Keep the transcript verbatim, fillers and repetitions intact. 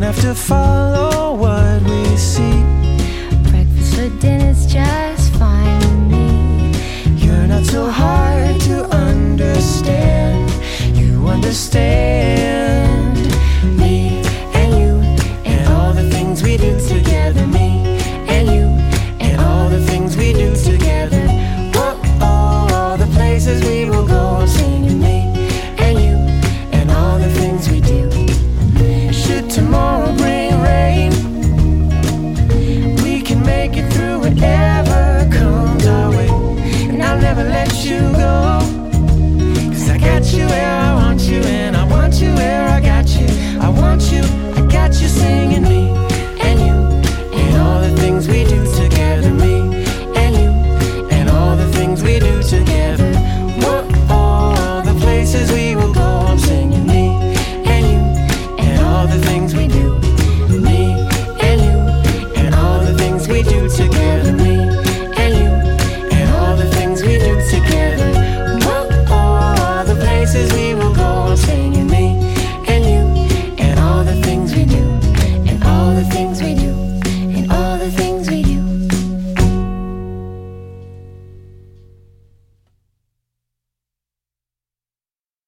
have to follow what we see. Breakfast for dinner's just fine with me. You're not so hard to understand. You understand me and you and all the things we do together.